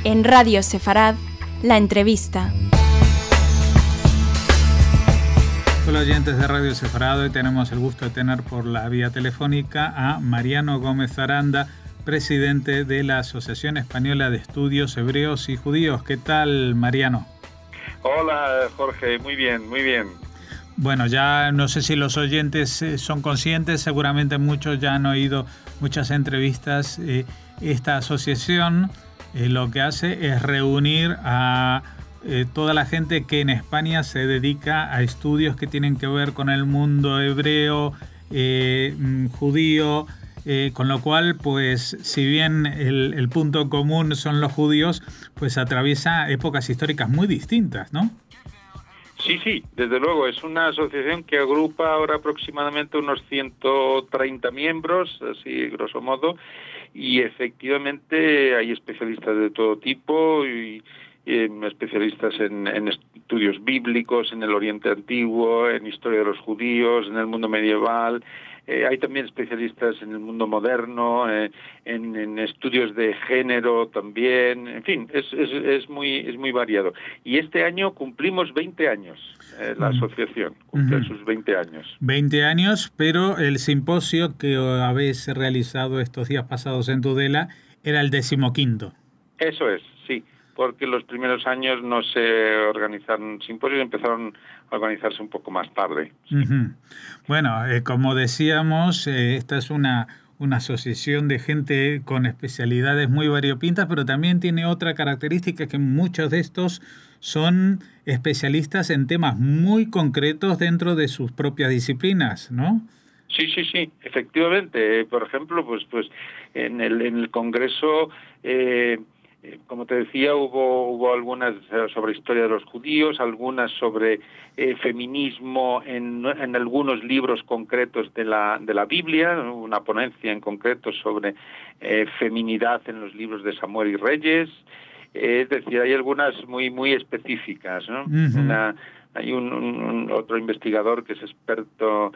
En Radio Sefarad, la entrevista. Hola oyentes de Radio Sefarad, hoy tenemos el gusto de tener por la vía telefónica a Mariano Gómez Aranda, presidente de la Asociación Española de Estudios Hebreos y Judíos. ¿Qué tal, Mariano? Hola, Jorge, muy bien, muy bien. Bueno, ya no sé si los oyentes son conscientes, seguramente muchos ya han oído muchas entrevistas. Esta asociación lo que hace es reunir a toda la gente que en España se dedica a estudios que tienen que ver con el mundo hebreo, judío, con lo cual, pues, si bien el punto común son los judíos, pues atraviesa épocas históricas muy distintas, ¿no? Sí, desde luego, es una asociación que agrupa ahora aproximadamente unos 130 miembros, así grosso modo, y efectivamente hay especialistas de todo tipo y especialistas en estudios bíblicos, en el Oriente Antiguo, en historia de los judíos, en el mundo medieval. Hay también especialistas en el mundo moderno, en estudios de género también. En fin, es muy variado. Y este año cumplimos 20 años. La asociación cumple sus 20 años. 20 años, pero el simposio que habéis realizado estos días pasados en Tudela era el 15º. Eso es, sí. Porque los primeros años no se organizaron simposios, empezaron a organizarse un poco más tarde. Sí. Bueno, como decíamos, esta es una asociación de gente con especialidades muy variopintas, pero también tiene otra característica, que muchos de estos son especialistas en temas muy concretos dentro de sus propias disciplinas, ¿no? Sí, efectivamente. Por ejemplo, pues en el Congreso, como te decía, hubo algunas sobre historia de los judíos, algunas sobre feminismo en algunos libros concretos de la Biblia, una ponencia en concreto sobre feminidad en los libros de Samuel y Reyes. Es decir, hay algunas muy específicas, ¿no? Hay un otro investigador que es experto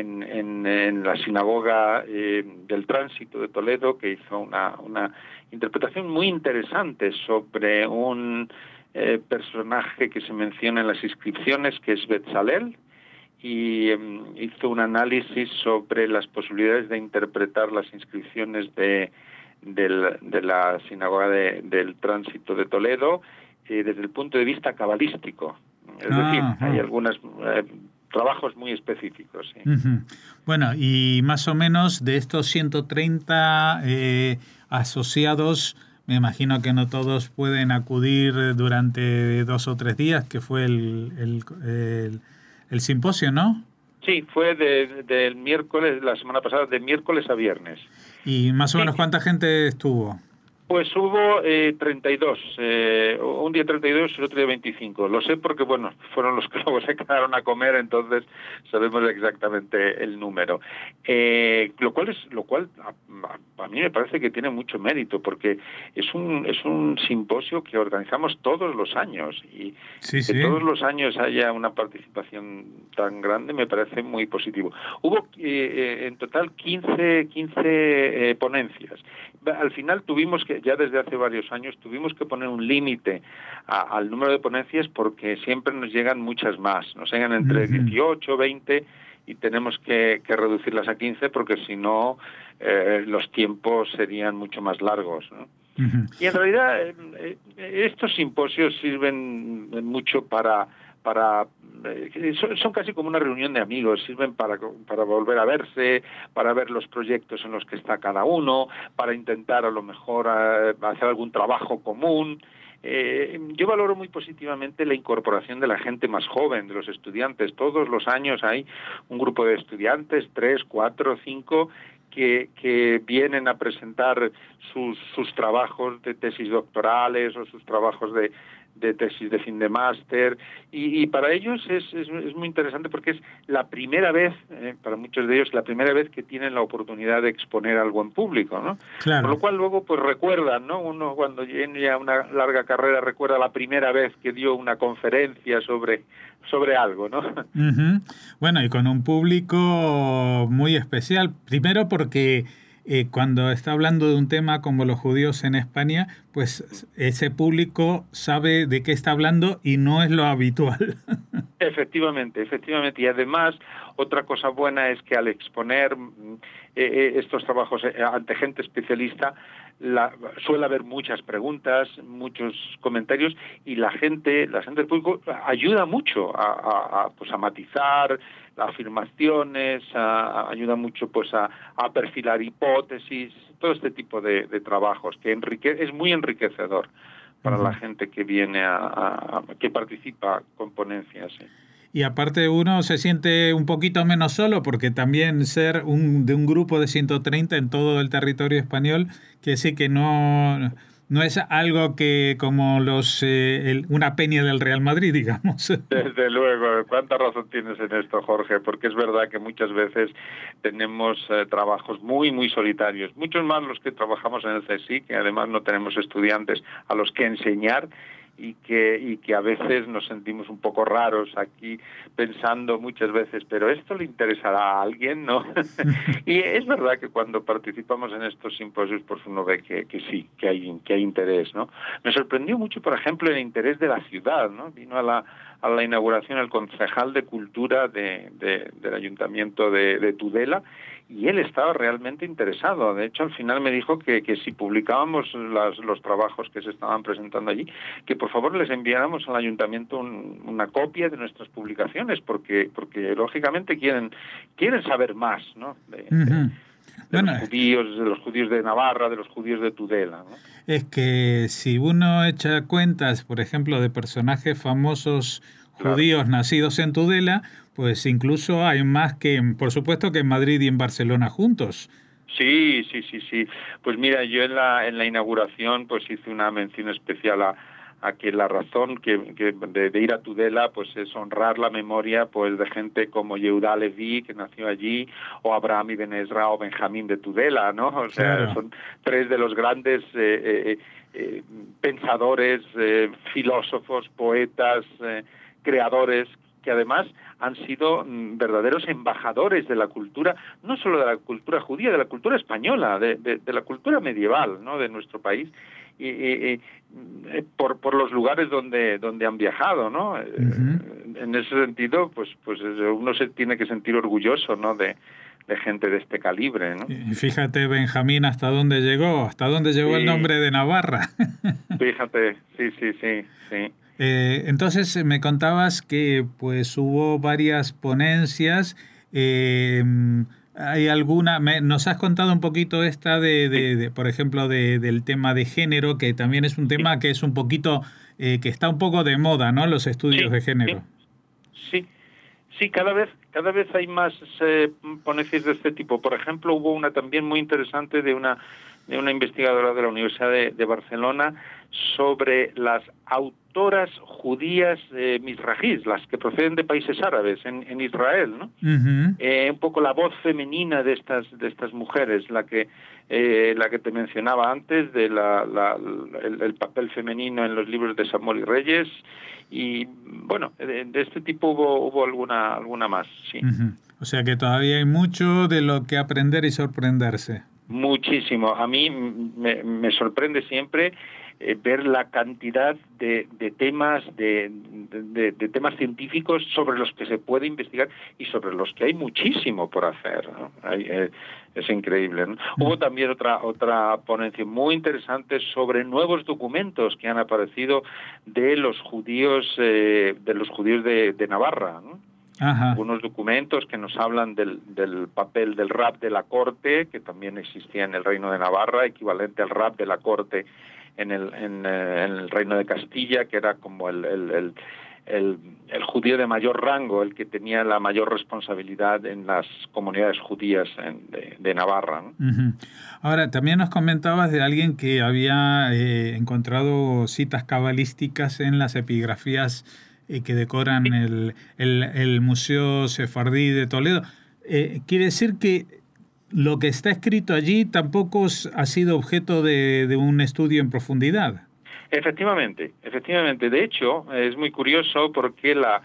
en la sinagoga del Tránsito de Toledo, que hizo una interpretación muy interesante sobre un personaje que se menciona en las inscripciones, que es Betzalel, y hizo un análisis sobre las posibilidades de interpretar las inscripciones de la sinagoga del Tránsito de Toledo desde el punto de vista cabalístico. Es decir, hay algunos trabajos muy específicos. Sí. Bueno, y más o menos de estos 130 asociados, me imagino que no todos pueden acudir durante 2 o 3 días, que fue el simposio, ¿no? Sí, fue del miércoles, la semana pasada, de miércoles a viernes. ¿Y más o menos cuánta gente estuvo? Pues hubo 32, un día 32 y el otro día 25. Lo sé porque, bueno, fueron los que luego se quedaron a comer, entonces sabemos exactamente el número. Lo cual a mí me parece que tiene mucho mérito, porque es un simposio que organizamos todos los años, y que todos los años haya una participación tan grande me parece muy positivo. Hubo en total 15 ponencias. Al final tuvimos que, ya desde hace varios años, tuvimos que poner un límite al número de ponencias, porque siempre nos llegan muchas más. Nos llegan entre 18, 20 y tenemos que reducirlas a 15, porque si no los tiempos serían mucho más largos, ¿no? Y en realidad estos simposios sirven mucho para son casi como una reunión de amigos, sirven para volver a verse, para ver los proyectos en los que está cada uno, para intentar a lo mejor hacer algún trabajo común. Yo valoro muy positivamente la incorporación de la gente más joven, de los estudiantes. Todos los años hay un grupo de estudiantes, 3, 4, 5, que vienen a presentar sus trabajos de tesis doctorales o sus trabajos de tesis de fin de máster, y para ellos es muy interesante, porque es la primera vez, para muchos de ellos, la primera vez que tienen la oportunidad de exponer algo en público, ¿no? Claro. Por lo cual luego pues recuerdan, ¿no? Uno cuando tiene ya una larga carrera recuerda la primera vez que dio una conferencia sobre algo, ¿no? Bueno, y con un público muy especial, primero porque cuando está hablando de un tema como los judíos en España, pues ese público sabe de qué está hablando y no es lo habitual. Efectivamente. Y además, otra cosa buena es que al exponer estos trabajos ante gente especialista, suele haber muchas preguntas, muchos comentarios, y la gente del público ayuda mucho a matizar afirmaciones, ayuda mucho pues a perfilar hipótesis, todo este tipo de trabajos que es muy enriquecedor para la gente que viene que participa con ponencias. ¿Sí? Y aparte uno se siente un poquito menos solo, porque también ser de un grupo de 130 en todo el territorio español, que sí que no es algo que como una peña del Real Madrid, digamos. Desde luego, cuánta razón tienes en esto, Jorge, porque es verdad que muchas veces tenemos trabajos muy, muy solitarios, muchos más los que trabajamos en el CSIC, que además no tenemos estudiantes a los que enseñar, y que a veces nos sentimos un poco raros aquí pensando muchas veces, pero esto le interesará a alguien, ¿no? Y es verdad que cuando participamos en estos simposios, pues uno ve que sí, que hay interés, ¿no? Me sorprendió mucho, por ejemplo, el interés de la ciudad, ¿no? Vino a la inauguración el concejal de Cultura del Ayuntamiento de Tudela, y él estaba realmente interesado. De hecho, al final me dijo que si publicábamos los trabajos que se estaban presentando allí, que por favor les enviáramos al ayuntamiento una copia de nuestras publicaciones, porque lógicamente quieren saber más, ¿no? De los judíos de Navarra, de los judíos de Tudela, ¿no? Es que si uno echa cuentas, por ejemplo, de personajes famosos judíos nacidos en Tudela, pues incluso hay más por supuesto, que en Madrid y en Barcelona juntos. Sí. Pues mira, yo en la inauguración pues hice una mención especial a que la razón de ir a Tudela pues es honrar la memoria pues de gente como Yehuda Leví, que nació allí, o Abraham ibn Ezra o Benjamín de Tudela, ¿no? O sea, claro, son tres de los grandes pensadores, filósofos, poetas, creadores, que además han sido verdaderos embajadores de la cultura, no solo de la cultura judía, de la cultura española, de la cultura medieval, ¿no? De nuestro país, y por los lugares donde han viajado, ¿no? En ese sentido, pues uno se tiene que sentir orgulloso, ¿no? De gente de este calibre, ¿no? Y fíjate, Benjamín, hasta dónde llegó el nombre de Navarra. Fíjate, sí. Entonces me contabas que pues hubo varias ponencias. ¿Hay alguna? Nos has contado un poquito esta por ejemplo, del tema de género, que también es un tema que es un poquito, que está un poco de moda, ¿no? Los estudios de género. Sí, cada vez hay más ponencias de este tipo. Por ejemplo, hubo una también muy interesante de una investigadora de la Universidad de Barcelona sobre las autoras judías misrajís, las que proceden de países árabes en Israel, ¿no? Un poco la voz femenina de estas mujeres, la que te mencionaba antes, de el papel femenino en los libros de Samuel y Reyes, y bueno, de este tipo hubo alguna más, sí. O sea que todavía hay mucho de lo que aprender y sorprenderse. Muchísimo. A mí me sorprende siempre ver la cantidad de temas de temas científicos sobre los que se puede investigar y sobre los que hay muchísimo por hacer, ¿no? Es increíble, ¿no? Hubo también otra ponencia muy interesante sobre nuevos documentos que han aparecido de los judíos de Navarra, ¿no? Ajá. Unos documentos que nos hablan del papel del rab de la corte, que también existía en el Reino de Navarra, equivalente al rab de la corte en el Reino de Castilla, que era como el judío de mayor rango, el que tenía la mayor responsabilidad en las comunidades judías de Navarra, ¿no? Ahora, también nos comentabas de alguien que había encontrado citas cabalísticas en las epigrafías que decoran el Museo Sefardí de Toledo. Quiere decir que lo que está escrito allí tampoco ha sido objeto de un estudio en profundidad. Efectivamente. De hecho, es muy curioso porque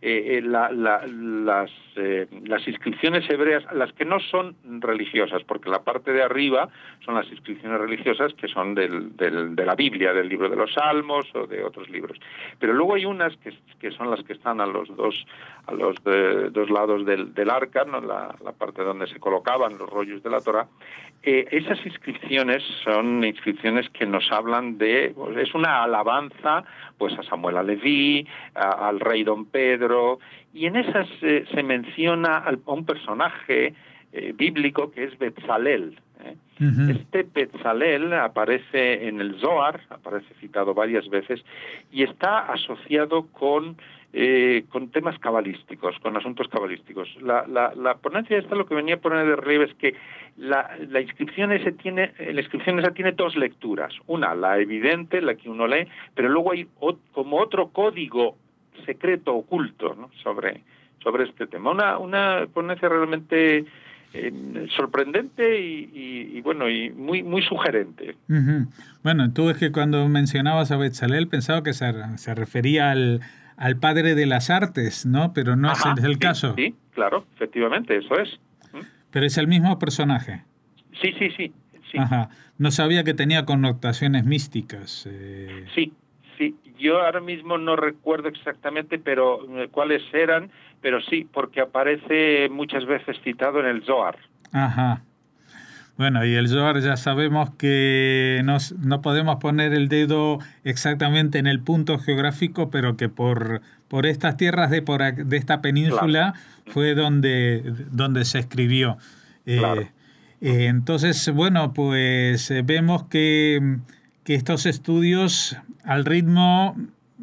las inscripciones hebreas, las que no son religiosas, porque la parte de arriba son las inscripciones religiosas que son de la Biblia, del libro de los Salmos o de otros libros. Pero luego hay unas que son las que están a los dos lados del arca, ¿no? La parte donde se colocaban los rollos de la Torá. Esas inscripciones son inscripciones que nos hablan es una alabanza pues a Samuel a Leví, al rey Don Pedro, y en esas se menciona a un personaje bíblico que es Betzalel. Uh-huh. Este Betzalel aparece en el Zohar, aparece citado varias veces, y está asociado con temas cabalísticos, con asuntos cabalísticos. La ponencia esta lo que venía a poner de relieve es que la inscripción esa tiene dos lecturas. Una, la evidente, la que uno lee, pero luego hay como otro código secreto, oculto, ¿no? sobre este tema. Una ponencia realmente sorprendente y bueno, y muy sugerente. Uh-huh. Bueno, tú es que cuando mencionabas a Betzalel pensaba que se refería al padre de las artes, ¿no? Pero no es el caso. Sí, claro, efectivamente, eso es. Pero es el mismo personaje. Sí. Ajá. No sabía que tenía connotaciones místicas. Sí. Yo ahora mismo no recuerdo exactamente cuáles eran, pero sí, porque aparece muchas veces citado en el Zohar. Ajá. Bueno, y el Zohar ya sabemos que no podemos poner el dedo exactamente en el punto geográfico, pero que por estas tierras de esta península, claro, fue donde se escribió. Claro. Entonces, bueno, pues vemos que estos estudios al ritmo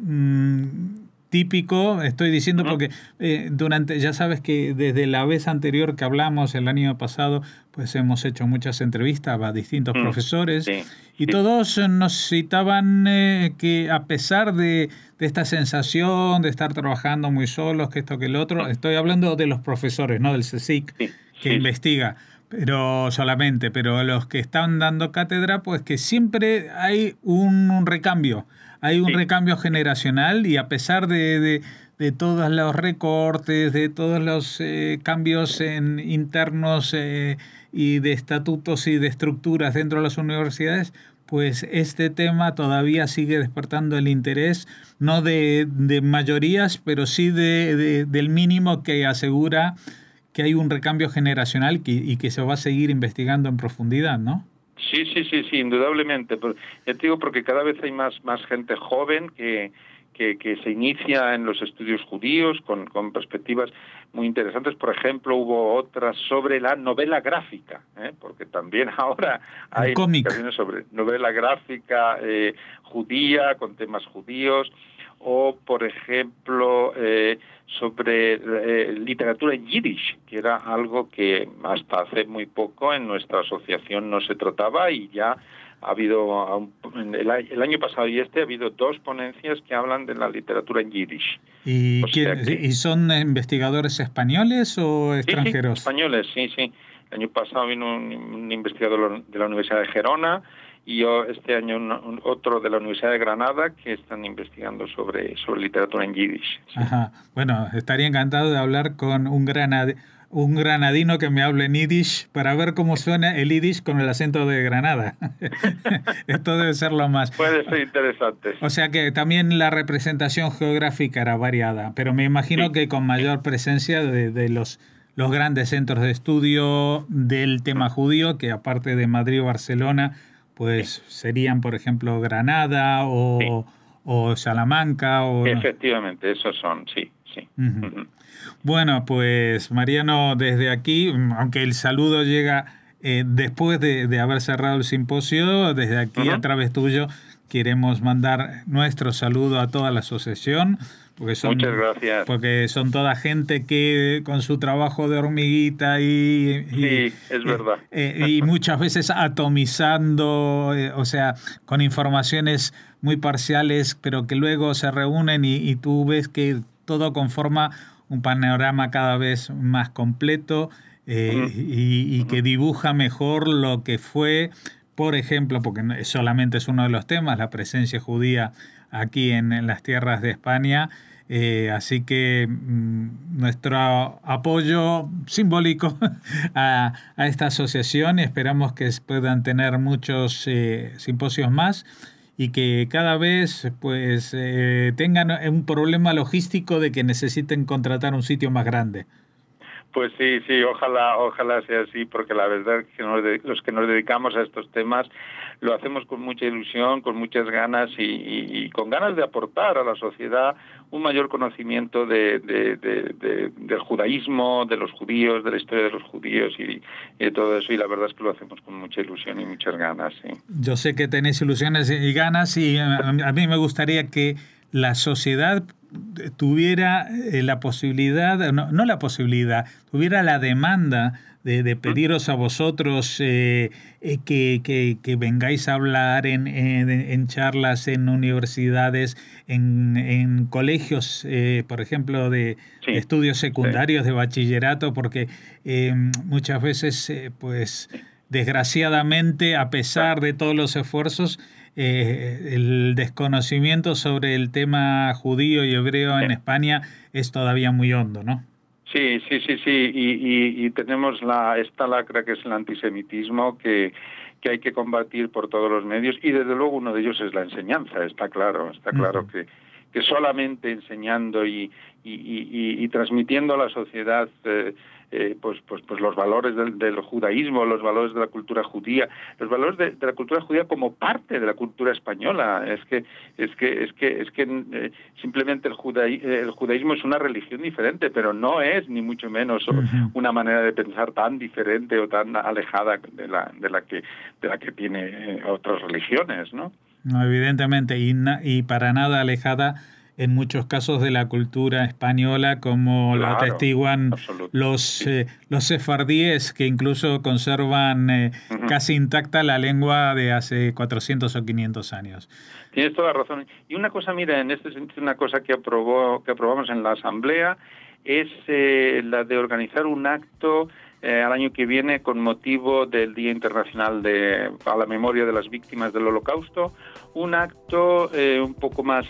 típico, estoy diciendo porque ya sabes que desde la vez anterior que hablamos el año pasado, pues hemos hecho muchas entrevistas a distintos profesores y todos nos citaban que a pesar de esta sensación de estar trabajando muy solos, que esto que el otro, estoy hablando de los profesores, no del CSIC que investiga, pero los que están dando cátedra, pues que siempre hay un recambio. Hay un recambio generacional y a pesar de todos los recortes, de todos los cambios internos y de estatutos y de estructuras dentro de las universidades, pues este tema todavía sigue despertando el interés, no de mayorías, pero sí del mínimo que asegura que hay un recambio generacional y que se va a seguir investigando en profundidad, ¿no? Sí, indudablemente. Ya te digo, porque cada vez hay más gente joven que se inicia en los estudios judíos con perspectivas muy interesantes. Por ejemplo, hubo otras sobre la novela gráfica, porque también ahora hay investigaciones sobre novela gráfica judía, con temas judíos, o, por ejemplo, sobre literatura en yiddish, que era algo que hasta hace muy poco en nuestra asociación no se trataba, y ya ha habido, el año pasado y ha habido 2 ponencias que hablan de la literatura en yiddish. ¿Y son investigadores españoles o extranjeros? Sí, españoles, sí. El año pasado vino un investigador de la Universidad de Gerona, y yo este año otro de la Universidad de Granada, que están investigando sobre literatura en yiddish. Sí. Ajá. Bueno, estaría encantado de hablar con un granadino que me hable en yiddish para ver cómo suena el yiddish con el acento de Granada. Esto debe ser lo más. Puede ser interesante. O sea que también la representación geográfica era variada, pero me imagino que con mayor presencia de los grandes centros de estudio del tema judío, que aparte de Madrid o Barcelona, pues serían, por ejemplo, Granada o Salamanca. Efectivamente, esos son, sí. Uh-huh. Uh-huh. Bueno, pues Mariano, desde aquí, aunque el saludo llega después de haber cerrado el simposio, desde aquí a través tuyo queremos mandar nuestro saludo a toda la asociación. Muchas gracias. Porque son toda gente que con su trabajo de hormiguita sí, es verdad. Y muchas veces atomizando, o sea, con informaciones muy parciales, pero que luego se reúnen y tú ves que todo conforma un panorama cada vez más completo y que dibuja mejor lo que fue, por ejemplo, porque solamente es uno de los temas, la presencia judía aquí en las tierras de España, Así que nuestro apoyo simbólico a esta asociación, y esperamos que puedan tener muchos simposios más y que cada vez pues tengan un problema logístico de que necesiten contratar un sitio más grande. Pues sí, ojalá sea así, porque la verdad es que los que nos dedicamos a estos temas lo hacemos con mucha ilusión, con muchas ganas y con ganas de aportar a la sociedad un mayor conocimiento del judaísmo, de los judíos, de la historia de los judíos y de todo eso, y la verdad es que lo hacemos con mucha ilusión y muchas ganas. Sí. Yo sé que tenéis ilusiones y ganas, y a mí me gustaría que la sociedad tuviera la posibilidad, no la posibilidad, tuviera la demanda de pediros a vosotros que vengáis a hablar en charlas, en universidades, en colegios, por ejemplo, de estudios secundarios, de bachillerato, porque muchas veces, pues, desgraciadamente, a pesar de todos los esfuerzos, el desconocimiento sobre el tema judío y hebreo en España es todavía muy hondo, ¿no? Sí, y tenemos esta lacra que es el antisemitismo que hay que combatir por todos los medios, y desde luego uno de ellos es la enseñanza, está claro que solamente enseñando y transmitiendo a la sociedad pues los valores del judaísmo, los valores de la cultura judía, los valores de la cultura judía como parte de la cultura española. Es que simplemente el judaísmo es una religión diferente, pero no es ni mucho menos una manera de pensar tan diferente o tan alejada de la que tiene otras religiones, ¿no? No, evidentemente, y para nada alejada en muchos casos de la cultura española, como lo atestiguan los sefardíes, que incluso conservan casi intacta la lengua de hace 400 o 500 años. Tienes toda la razón. Y una cosa, mira, en este sentido, una cosa que aprobamos en la Asamblea es la de organizar un acto al año que viene con motivo del Día Internacional a la Memoria de las Víctimas del Holocausto, un acto un poco más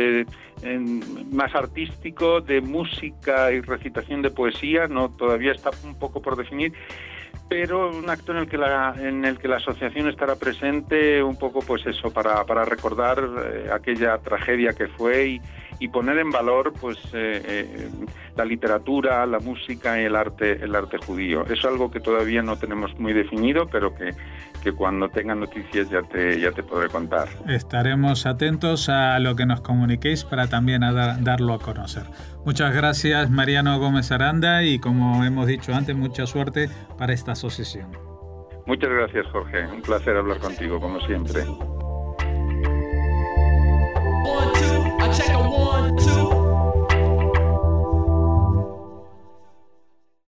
artístico, de música y recitación de poesía, todavía está un poco por definir, pero un acto en el que la asociación estará presente un poco, pues eso, para recordar aquella tragedia que fue y poner en valor, pues la literatura, la música y el arte judío. Es algo que todavía no tenemos muy definido, pero que cuando tenga noticias ya te podré contar. Estaremos atentos a lo que nos comuniquéis para también darlo a conocer. Muchas gracias, Mariano Gómez Aranda, y como hemos dicho antes, mucha suerte para esta asociación. Muchas gracias, Jorge. Un placer hablar contigo, como siempre. 1, 2, I check a 1.